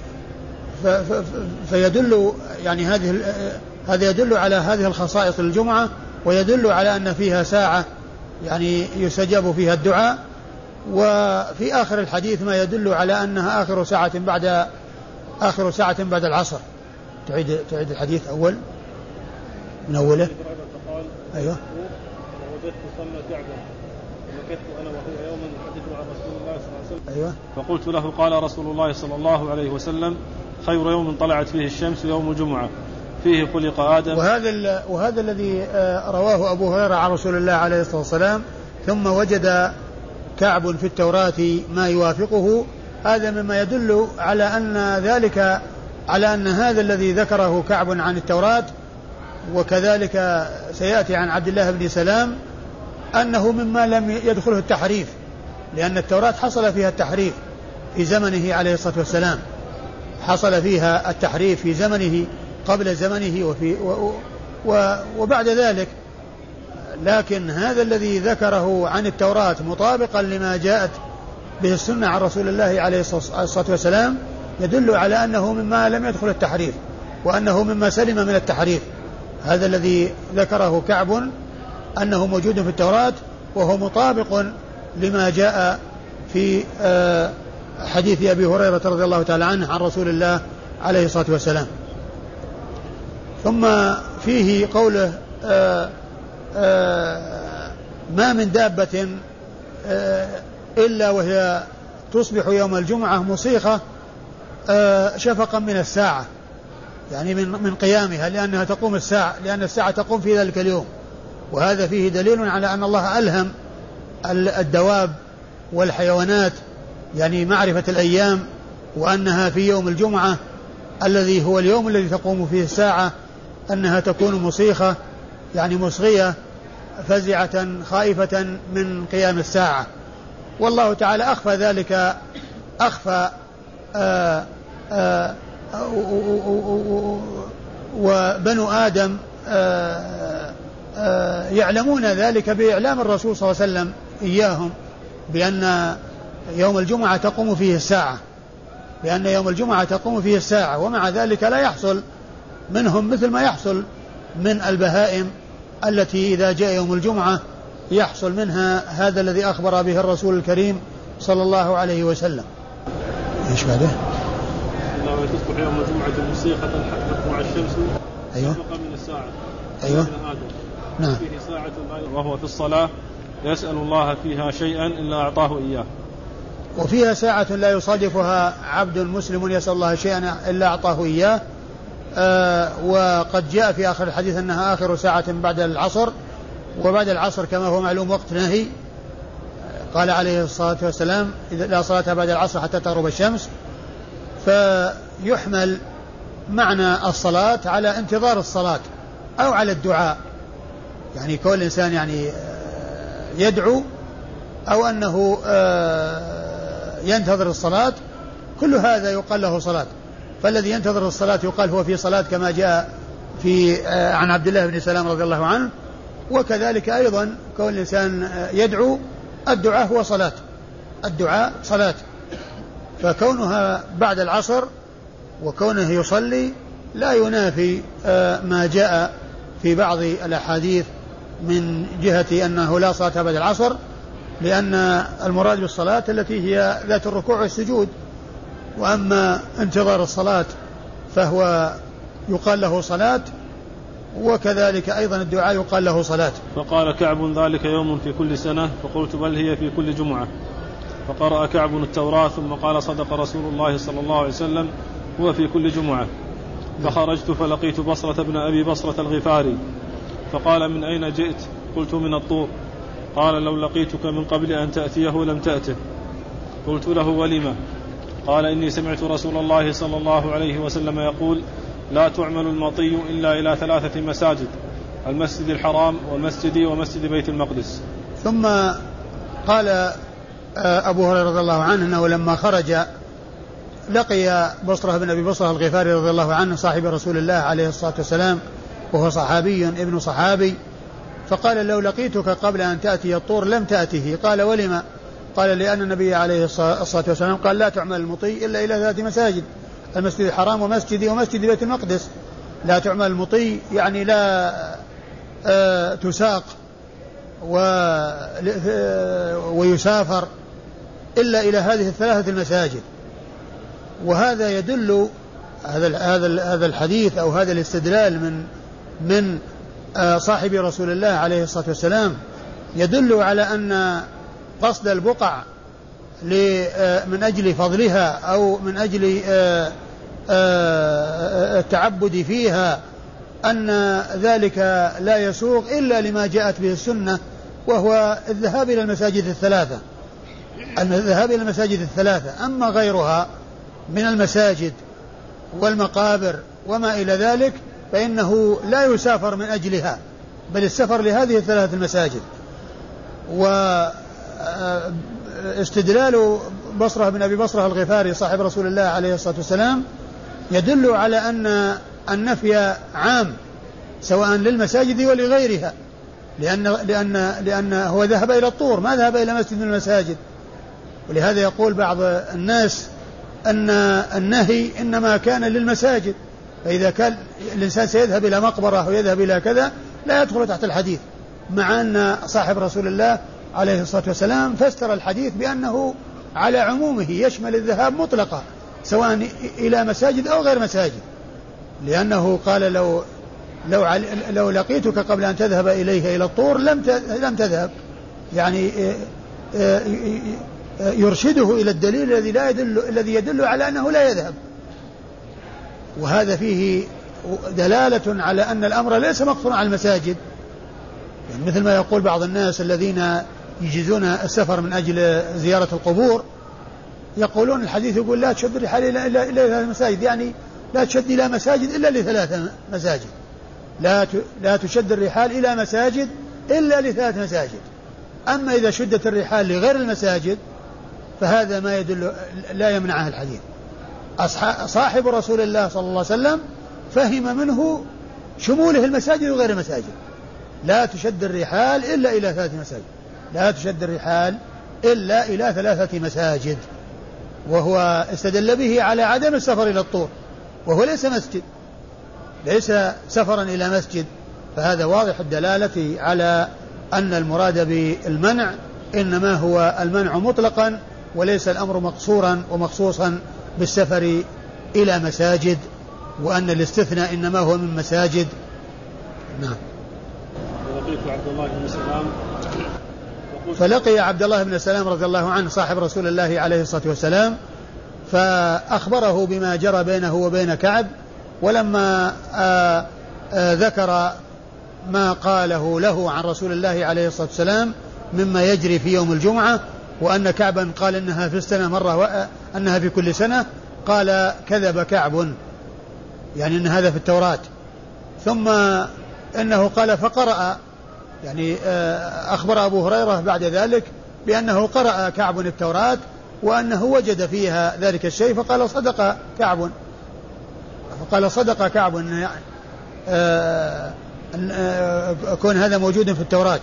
فيدل يعني هذه هذا يدل على هذه الخصائص الجمعة، ويدل على أن فيها ساعة يعني يستجاب فيها الدعاء. وفي آخر الحديث ما يدل على أنها آخر ساعة بعد آخر ساعة بعد العصر. تعيد تعيد الحديث أول من أوله. أيوه. ووجدت صلى كعبا ومكثت أنا وهو يوما يحدث عن رسول الله صلى الله عليه وسلم. أيوه. فقلت له قال رسول الله صلى الله عليه وسلم خير يوم طلعت فيه الشمس يوم الجمعة فيه خلق آدم. وهذا وهذا الذي رواه أبو هريرة عن رسول الله عليه الصلاة والسلام. ثم وجد كعب في التوراة ما يوافقه. هذا مما يدل على أن ذلك على أن هذا الذي ذكره كعب عن التوراة وكذلك سيأتي عن عبد الله بن سلام أنه مما لم يدخله التحريف، لأن التوراة حصل فيها التحريف في زمنه عليه الصلاة والسلام، حصل فيها التحريف في زمنه قبل زمنه وفي و و وبعد ذلك. لكن هذا الذي ذكره عن التوراة مطابقا لما جاءت به السنة عن رسول الله عليه الصلاة والسلام يدل على أنه مما لم يدخل التحريف وأنه مما سلم من التحريف. هذا الذي ذكره كعب أنه موجود في التوراة وهو مطابق لما جاء في حديث أبي هريرة رضي الله تعالى عنه عن رسول الله عليه الصلاة والسلام. ثم فيه قوله آآ آآ ما من دابة إلا وهي تصبح يوم الجمعة مصيخة شفقا من الساعة، يعني من من قيامها، لأنها تقوم الساعة لأن الساعة تقوم في ذلك اليوم. وهذا فيه دليل على أن الله ألهم الدواب والحيوانات يعني معرفة الأيام، وأنها في يوم الجمعة الذي هو اليوم الذي تقوم فيه الساعة أنها تكون مصيخة يعني مصغية فزعة خائفة من قيام الساعة. والله تعالى أخفى ذلك أخفى آآ آآ وبنو آدم آآ آآ يعلمون ذلك بإعلام الرسول صلى الله عليه وسلم إياهم بأن يوم الجمعة تقوم فيه الساعة بأن يوم الجمعة تقوم فيه الساعة ومع ذلك لا يحصل منهم مثل ما يحصل من البهائم التي إذا جاء يوم الجمعة يحصل منها هذا الذي أخبر به الرسول الكريم صلى الله عليه وسلم. إيش بعده؟ إنه تصبح يوم الجمعة موسيقى حتى تطلع الشمس أيوة. من الساعة. أيوة. نعم. فيه ساعة وهو في الصلاة يسأل الله فيها شيئا إلا أعطاه إياه. وفيها ساعة لا يصادفها عبد مسلم يسأل الله شيئا إلا أعطاه إياه. آه وقد جاء في آخر الحديث أنها آخر ساعة بعد العصر، وبعد العصر كما هو معلوم وقت نهي. قال عليه الصلاة والسلام لا صلاة بعد العصر حتى تغرب الشمس. فيحمل معنى الصلاة على انتظار الصلاة أو على الدعاء، يعني كل إنسان يعني يدعو أو أنه ينتظر الصلاة، كل هذا يقال له صلاة. فالذي ينتظر الصلاة يقال هو في صلاة كما جاء في عن عبد الله بن سلام رضي الله عنه. وكذلك أيضا كل إنسان يدعو، الدعاء هو صلاة، الدعاء صلاة. فكونها بعد العصر وكونه يصلي لا ينافي ما جاء في بعض الأحاديث من جهة أنه لا صلاة بعد العصر، لأن المراد بالصلاة التي هي ذات الركوع والسجود. وأما انتظار الصلاة فهو يقال له صلاة، وكذلك أيضا الدعاء يقال له صلاة. فقال كعب ذلك يوم في كل سنة، فقلت بل هي في كل جمعة. فقرأ كعب التوراة ثم قال صدق رسول الله صلى الله عليه وسلم هو في كل جمعة. فخرجت فلقيت بصرة بن أبي بصرة الغفاري فقال من أين جئت؟ قلت من الطور. قال لو لقيتك من قبل أن تأتيه لم تأته. قلت له ولما؟ قال إني سمعت رسول الله صلى الله عليه وسلم يقول لا تعمل المطي إلا إلى ثلاثة مساجد، المسجد الحرام ومسجدي ومسجد بيت المقدس. ثم قال أبو هريرة رضي الله عنه أنه لما خرج لقي بصرة بن أبي بصرة الغفاري رضي الله عنه صاحب رسول الله عليه الصلاة والسلام، وهو صحابي ابن صحابي. فقال لو لقيتك قبل أن تأتي الطور لم تأته. قال ولما؟ قال لأن النبي عليه الصلاة والسلام قال لا تعمل المطي إلا إلى ثلاث مساجد، المسجد الحرام ومسجدي ومسجد بيت المقدس. لا تعمل المطي يعني لا آه تساق و ويسافر إلا إلى هذه الثلاثة المساجد. وهذا يدل هذا هذا هذا الحديث أو هذا الاستدلال من من صاحب رسول الله عليه الصلاة والسلام يدل على أن قصد البقع من أجل فضلها أو من أجل التعبد فيها أن ذلك لا يسوغ إلا لما جاءت به السنة، وهو الذهاب إلى المساجد الثلاثة أن الذهاب إلى المساجد الثلاثة. أما غيرها من المساجد والمقابر وما إلى ذلك فإنه لا يسافر من أجلها، بل السفر لهذه الثلاث المساجد. واستدلال بصرة بن أبي بصرة الغفاري صاحب رسول الله عليه الصلاة والسلام يدل على أن النفي عام سواء للمساجد ولغيرها، لأن, لأن, لأن هو ذهب إلى الطور ما ذهب إلى مسجد من المساجد. ولهذا يقول بعض الناس أن النهي إنما كان للمساجد، فإذا كان الإنسان سيذهب إلى مقبرة أو يذهب إلى كذا لا يدخل تحت الحديث، مع أن صاحب رسول الله عليه الصلاة والسلام فسر الحديث بأنه على عمومه يشمل الذهاب مطلقا سواء إلى مساجد أو غير مساجد، لأنه قال لو لو لو لقيتك قبل أن تذهب إليه إلى الطور لم لم تذهب، يعني يرشده إلى الدليل الذي لا يدل الذي يدل على أنه لا يذهب. وهذا فيه دلالة على أن الأمر ليس مقصورا على المساجد، يعني مثل ما يقول بعض الناس الذين يجيزون السفر من أجل زيارة القبور، يقولون الحديث يقول لا تشد الرحال إلى إلى إلى ثلاث مساجد، يعني لا تشد إلى مساجد إلا لثلاث مساجد، لا لا تشد الرحال إلى مساجد إلا لثلاث مساجد. أما إذا شدت الرحال لغير المساجد فهذا ما يدل لا يمنعه الحديث. صاحب رسول الله صلى الله عليه وسلم فهم منه شموله المساجد وغير المساجد، لا تشد الرحال إلا إلى ثلاث مساجد، لا تشد الرحال إلا إلى ثلاثة مساجد، وهو استدل به على عدم السفر إلى الطور، وهو ليس مسجد، ليس سفرا إلى مسجد، فهذا واضح الدلالة على أن المراد بالمنع إنما هو المنع مطلقا، وليس الأمر مقصورا ومخصوصا بالسفر إلى مساجد، وأن الاستثناء إنما هو من مساجد. نعم. فلقي عبد الله بن سلام فلقي عبد الله بن سلام رضي الله عنه صاحب رسول الله عليه الصلاة والسلام فأخبره بما جرى بينه وبين كعب، ولما آآ آآ ذكر ما قاله له عن رسول الله عليه الصلاة والسلام مما يجري في يوم الجمعة، وأن كعبا قال إنها في السنة مرة وأنها في كل سنة، قال كذب كعب، يعني أن هذا في التوراة. ثم إنه قال فقرأ، يعني أخبر أبو هريرة بعد ذلك بأنه قرأ كعب التوراة وأنه وجد فيها ذلك الشيء، فقال صدق كعب، فقال صدق كعب أن يعني كون هذا موجود في التوراة.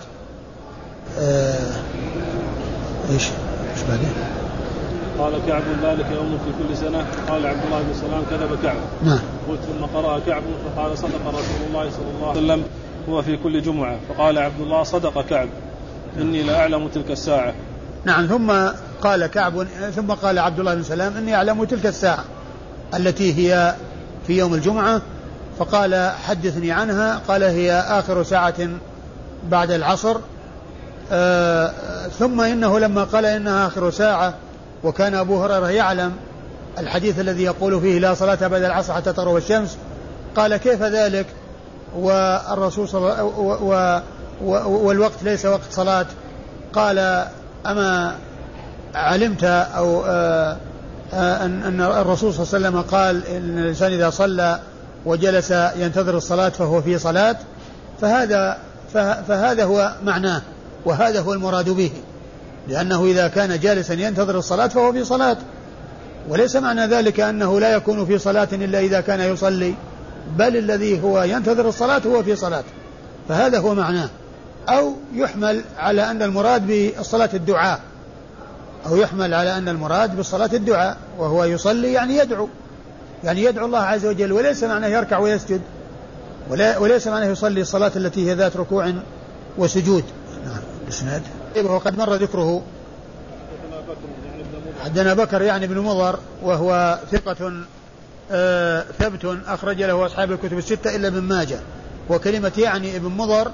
إيش إيش بعدين؟ قال كعب ذلك يوم في كل سنة، قال عبد الله بن سلام كذب كعب. نعم. قلت ثم قرأ كعب فقال صدق رسول الله صلى الله عليه وسلم هو في كل جمعة، فقال عبد الله صدق كعب إني لا أعلم تلك الساعة. نعم. ثم قال كعب ثم قال عبد الله بن سلام إني أعلم تلك الساعة التي هي في يوم الجمعة، فقال حدثني عنها، قال هي آخر ساعة بعد العصر. آه ثم إنه لما قال إنها آخر ساعة وكان أبو هريرة يعلم الحديث الذي يقول فيه لا صلاة بعد العصر حتى تغرب الشمس، قال كيف ذلك والرسول صلى الله و و والوقت ليس وقت صلاة؟ قال أما علمت أو آه أن أن الرسول صلى الله عليه وسلم قال إن الإنسان إذا صلى وجلس ينتظر الصلاة فهو في صلاة، فهذا فهذا هو معناه وهذا هو المراد به، لأنه إذا كان جالسا ينتظر الصلاة فهو في صلاة، وليس معنى ذلك أنه لا يكون في صلاة إلا إذا كان يصلي، بل الذي هو ينتظر الصلاة هو في صلاة، فهذا هو معناه. أو يحمل على أن المراد بالصلاة الدعاء، أو يحمل على أن المراد بالصلاة الدعاء، وهو يصلي يعني يدعو، يعني يدعو الله عز وجل، وليس معناه يركع ويسجد، وليس معناه يصلي الصلاة التي هي ذات ركوع وسجود. نعم. الإسناد وقد مر ذكره. حدنا بكر يعني بن مضر وهو ثقة آه ثبت أخرج له أصحاب الكتب الستة إلا ابن ماجه. وكلمة يعني ابن مضر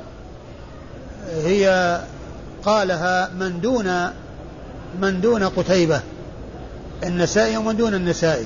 هي قالها من دون من دون قتيبة، النسائي ومن دون النسائي.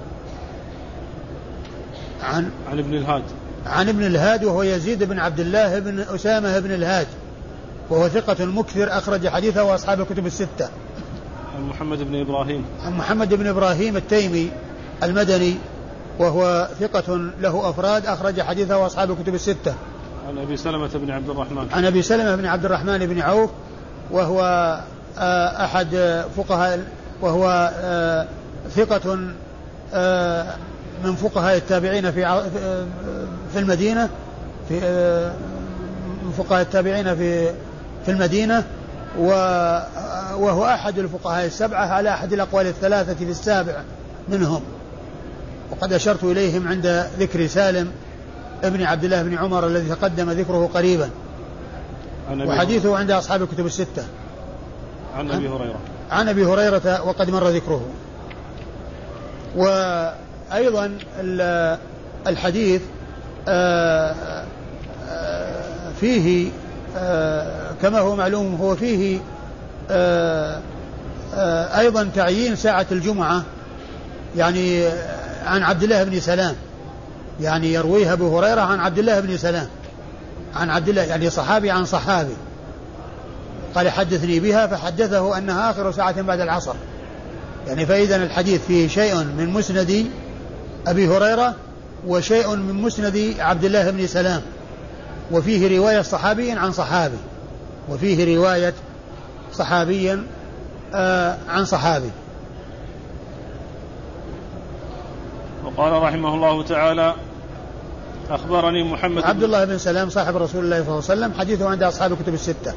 عن عن ابن الهاد عن ابن الهاد وهو يزيد بن عبد الله بن أسامة بن الهاد، وهو ثقة مكثر أخرج حديثه وأصحاب الكتب الستة. عن محمد بن إبراهيم عن محمد بن إبراهيم التيمي المدني، وهو ثقة له أفراد أخرج حديثه وأصحاب الكتب الستة. عن أبي سلمة بن عبد الرحمن عن أبي سلمة بن عبد الرحمن بن عوف، وهو أحد فقهاء، وهو ثقة من فقهاء التابعين في في المدينة، في من فقهاء التابعين في في المدينة، وهو أحد الفقهاء السبعة على أحد الأقوال الثلاثة في السابع منهم، وقد أشرت إليهم عند ذكر سالم ابن عبد الله بن عمر الذي تقدم ذكره قريبا، وحديثه عند أصحاب الكتب الستة. عن أبي هريرة عن أبي هريرة وقد مر ذكره. وأيضا الحديث فيه كما هو معلوم هو فيه أيضا تعيين ساعة الجمعة، يعني عن عبد الله بن سلام، يعني يرويها أبو هريرة عن عبد الله بن سلام عن عبد الله، يعني صحابي عن صحابي، قال حدثني بها، فحدثه أنها آخر ساعة بعد العصر. يعني فإذا الحديث فيه شيء من مسند أبي هريرة وشيء من مسند عبد الله بن سلام، وفيه رواية صحابي عن صحابي، وفيه رواية صحابي آه عن صحابي. وقال رحمه الله تعالى أخبرني محمد عبد الله بن سلام صاحب رسول الله صلى الله عليه وسلم، حديثه عند أصحاب الكتب الستة.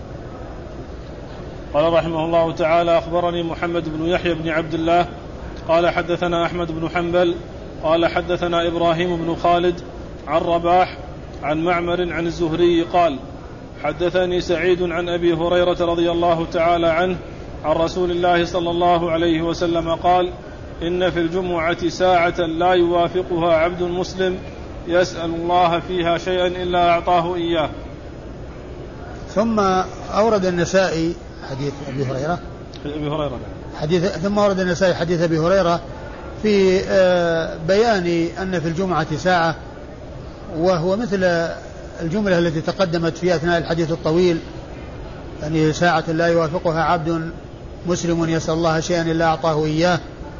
قال رحمه الله تعالى أخبرني محمد بن يحيى بن عبد الله قال حدثنا أحمد بن حنبل قال حدثنا إبراهيم بن خالد عن رباح عن معمر عن الزهري قال حدثني سعيد عن أبي هريرة رضي الله تعالى عنه عن رسول الله صلى الله عليه وسلم قال إن في الجمعة ساعة لا يوافقها عبد مسلم يسأل الله فيها شيئا إلا أعطاه إياه. ثم أورد النسائي حديث أبي هريرة أبي هريرة حديث ثم أورد النسائي حديث أبي هريرة في بيان أن في الجمعة ساعة، وهو مثل الجملة التي تقدمت في أثناء الحديث الطويل، يعني ساعة لا يوافقها عبد مسلم يسأل الله شيئا إلا أعطاه إياه.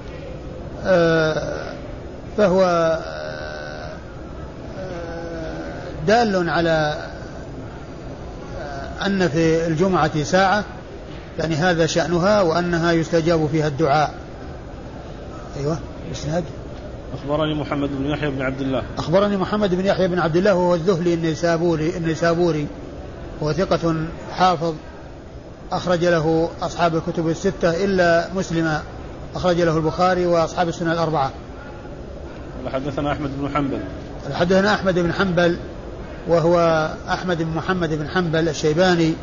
فهو دال على أن في الجمعة ساعة، يعني هذا شأنها وأنها يستجاب فيها الدعاء. أيوة الإسناد. أخبرني محمد بن يحيى بن عبد الله أخبرني محمد بن يحيى بن عبد الله وهو الذهلي النيسابوري النيسابوري هو ثقة حافظ أخرج له أصحاب الكتب الستة إلا مسلم أخرج له البخاري وأصحاب السنن الأربعة. حدثنا أحمد بن حنبل حدثنا أحمد بن حنبل وهو أحمد بن محمد بن حنبل الشيباني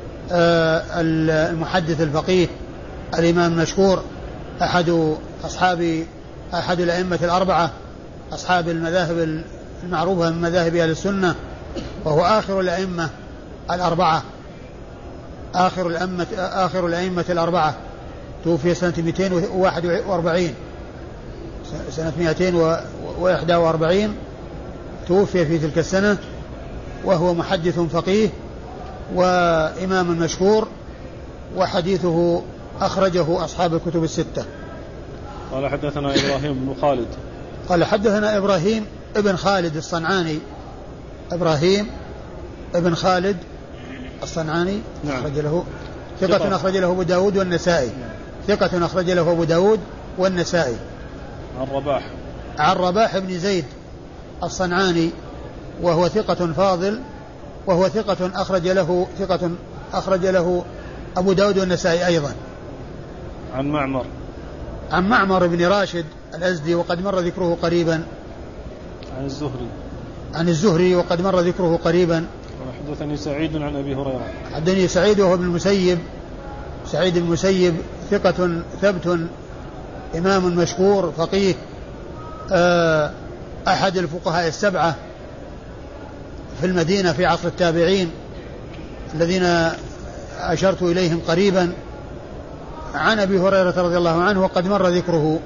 المحدث الفقيه الإمام المشهور أحد أصحاب أحد الأئمة الأربعة أصحاب المذاهب المعروفة من مذاهب أهل السنة، وهو آخر الأئمة الأربعة آخر الأئمة آخر الأئمة الأربعة، توفي سنة مئتين وواحد وأربعين سنة مئتين وواحد وأربعين توفي في تلك السنة، وهو محدث فقيه وإمام مشهور، وحديثه أخرجه أصحاب الكتب الستة. قال حدثنا إبراهيم بن خالد قال حدثنا إبراهيم ابن خالد الصنعاني إبراهيم ابن خالد الصنعاني نعم. أخرج له ثقة أخرج له أبو داود والنسائي ثقة أخرج له أبو داود والنسائي. عن رباح عن رباح بن زيد الصنعاني وهو ثقة فاضل، وهو ثقة أخرج له ثقة أخرج له أبو داود والنسائي أيضا. عن معمر عن معمر بن راشد الأزدي وقد مر ذكره قريبا. عن الزهري عن الزهري وقد مر ذكره قريبا. حدثني سعيد عن أبي هريرة حدثني سعيد وهو ابن المسيب سعيد المسيب ثقة ثبت إمام مشهور فقيه أحد الفقهاء السبعة في المدينة في عصر التابعين الذين أشرت إليهم قريبا، عن أبي هريرة رضي الله عنه وقد مر ذكره.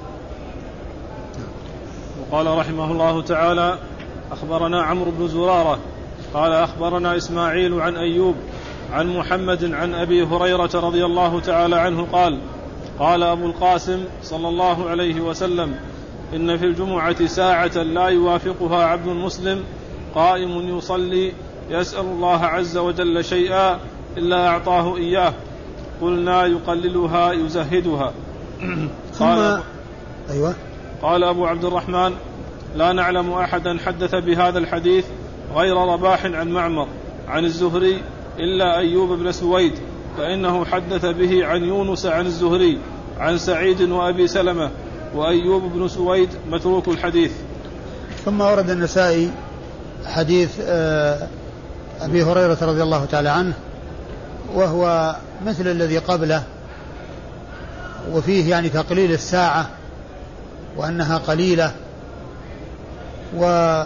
وقال رحمه الله تعالى: أخبرنا عمرو بن زرارة قال أخبرنا إسماعيل عن أيوب عن محمد عن أبي هريرة رضي الله تعالى عنه قال: قال أبو القاسم صلى الله عليه وسلم: إن في الجمعة ساعة لا يوافقها عبد مسلم قائم يصلي يسأل الله عز وجل شيئا إلا أعطاه إياه. قلنا: يقللها يزهدها. قال, أيوة قال أبو عبد الرحمن: لا نعلم أحدا حدث بهذا الحديث غير رباح عن معمر عن الزهري إلا أيوب بن سويد، فإنه حدث به عن يونس عن الزهري عن سعيد وأبي سلمة، وأيوب بن سويد متروك الحديث. ثم ورد النسائي حديث أبي هريرة رضي الله تعالى عنه، وهو مثل الذي قبله، وفيه يعني تقليل الساعة وأنها قليلة. و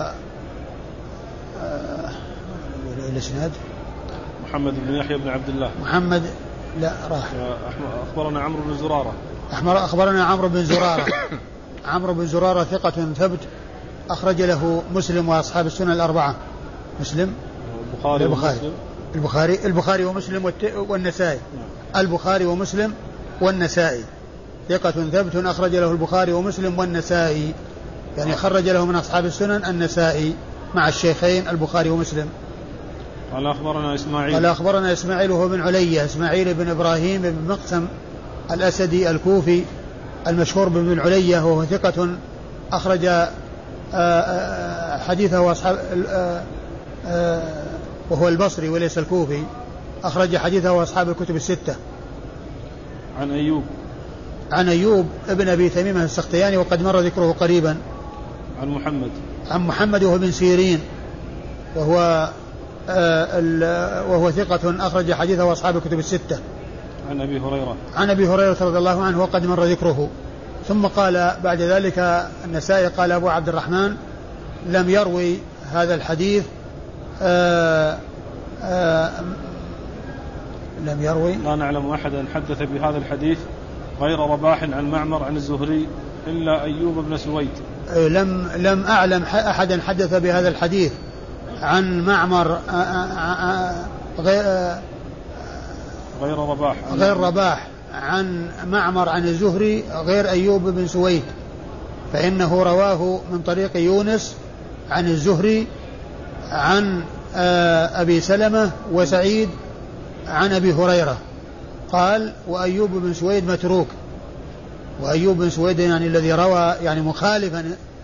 الاسناد محمد بن يحيى بن عبد الله محمد لا راح أخبرنا عمرو بن زرارة أخبرنا عمرو بن زرارة عمرو بن زرارة ثقة ثبت أخرج له مسلم وأصحاب السنن الأربعة. مسلم البخاري البخاري البخاري, البخاري ومسلم والنسائي. البخاري ومسلم والنسائي ثقة ثبت أخرج له البخاري ومسلم والنسائي، يعني خرج له من أصحاب السنن النسائي مع الشيخين البخاري ومسلم. قال أخبرنا إسماعيل قال أخبرنا إسماعيل وهو بن علية إسماعيل بن إبراهيم بن مقسم الأسدي الكوفي المشهور بن علية، وهو ثقة أخرج حديثه وأصحاب وهو البصري وليس الكوفي، أخرج حديثه وأصحاب الكتب الستة. عن أيوب عن أيوب ابن أبي تميمة السختياني وقد مر ذكره قريبا. عن محمد عن محمد وهو بن سيرين وهو وهو ثقة أخرج حديثه وأصحاب الكتب الستة. عن أبي هريرة عن أبي هريرة رضي الله عنه وقد مر ذكره. ثم قال بعد ذلك النسائي قال أبو عبد الرحمن: لم يروي هذا الحديث آآ آآ لم يروي لا نعلم أحدا حدث بهذا الحديث غير رباح عن معمر عن الزهري إلا أيوب بن سويد. لم لم أعلم أحدا حدث بهذا الحديث عن معمر غير غير رباح غير رباح عن معمر عن الزهري غير أيوب بن سويد، فإنه رواه من طريق يونس عن الزهري عن أبي سلمة وسعيد عن أبي هريرة. قال: وأيوب بن سويد متروك. وأيوب بن سويد يعني الذي روى يعني مخالفا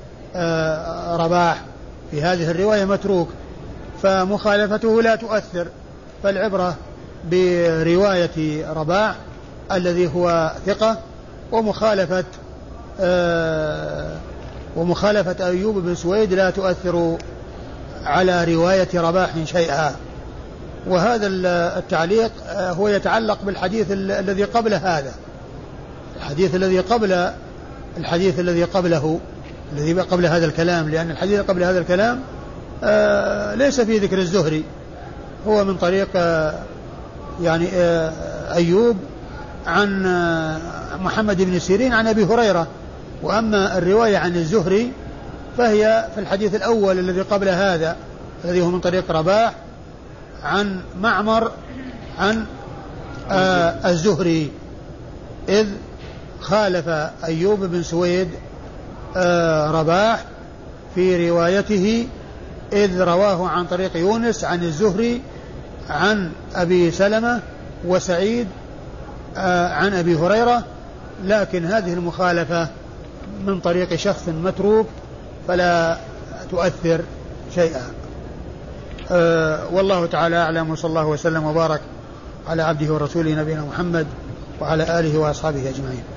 رباح في هذه الرواية متروك، فمخالفته لا تؤثر، فالعبرة برواية رباح الذي هو ثقة، ومخالفة آه ومخالفة أيوب بن سويد لا تؤثر على رواية رباح شيئا. وهذا التعليق هو يتعلق بالحديث الذي قبل هذا، الحديث الذي قبل الحديث الذي قبله الذي قبل هذا الكلام، لأن الحديث قبل هذا الكلام آه ليس في ذكر الزهري، هو من طريق آه يعني آه أيوب عن آه محمد بن سيرين عن أبي هريرة. وأما الرواية عن الزهري فهي في الحديث الأول الذي قبل هذا الذي هو من طريق رباح عن معمر عن آه الزهري، إذ خالف أيوب بن سويد آه رباح في روايته، إذ رواه عن طريق يونس عن الزهري عن أبي سلمة وسعيد آه عن أبي هريرة، لكن هذه المخالفة من طريق شخص متروك فلا تؤثر شيئا. أه والله تعالى أعلم، وصلى الله وسلم وبارك على عبده ورسوله نبينا محمد وعلى آله وأصحابه أجمعين.